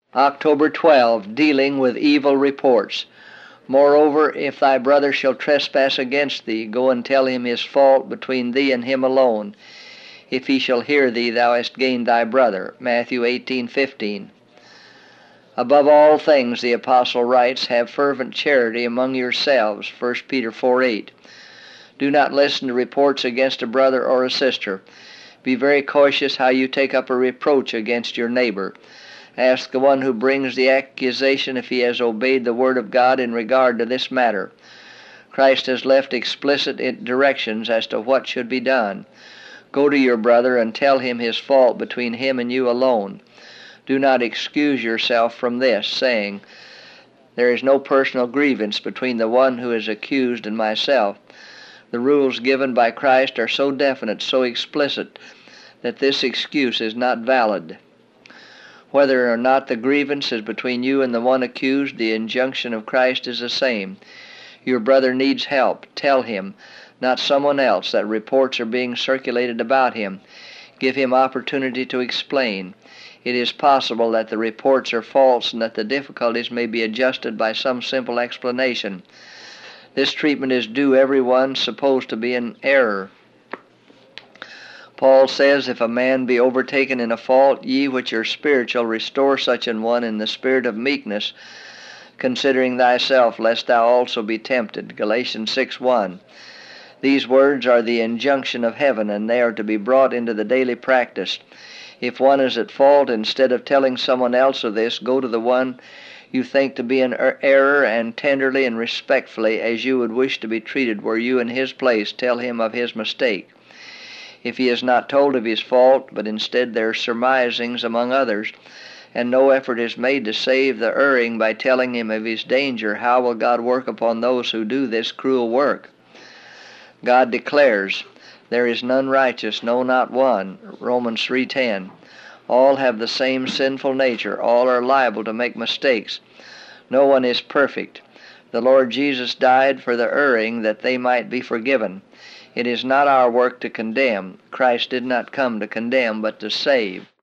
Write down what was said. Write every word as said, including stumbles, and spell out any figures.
October twelfth, dealing with evil reports. Moreover, if thy brother shall trespass against thee, go and tell him his fault between thee and him alone. If he shall hear thee, thou hast gained thy brother. Matthew eighteen fifteen. Above all things, the apostle writes, have fervent charity among yourselves. First Peter four eight. Do not listen to reports against a brother or a sister. Be very cautious how you take up a reproach against your neighbor. Ask the one who brings the accusation if he has obeyed the word of God in regard to this matter. Christ has left explicit directions as to what should be done. Go to your brother and tell him his fault between him and you alone. Do not excuse yourself from this, saying, there is no personal grievance between the one who is accused and myself. The rules given by Christ are so definite, so explicit, that this excuse is not valid. Whether or not the grievance is between you and the one accused, the injunction of Christ is the same. Your brother needs help. Tell him, not someone else, that reports are being circulated about him. Give him opportunity to explain. It is possible that the reports are false and that the difficulties may be adjusted by some simple explanation. This treatment is due everyone supposed to be in error. Paul says, if a man be overtaken in a fault, ye which are spiritual, restore such an one in the spirit of meekness, considering thyself, lest thou also be tempted. Galatians six one. These words are the injunction of heaven, and they are to be brought into the daily practice. If one is at fault, instead of telling someone else of this, go to the one you think to be in error, and tenderly and respectfully, as you would wish to be treated were you in his place, tell him of his mistake. If he is not told of his fault, but instead there are surmisings among others, and no effort is made to save the erring by telling him of his danger, how will God work upon those who do this cruel work? God declares, there is none righteous, no, not one. Romans three ten. All have the same sinful nature. All are liable to make mistakes. No one is perfect. The Lord Jesus died for the erring that they might be forgiven. It is not our work to condemn. Christ did not come to condemn, but to save.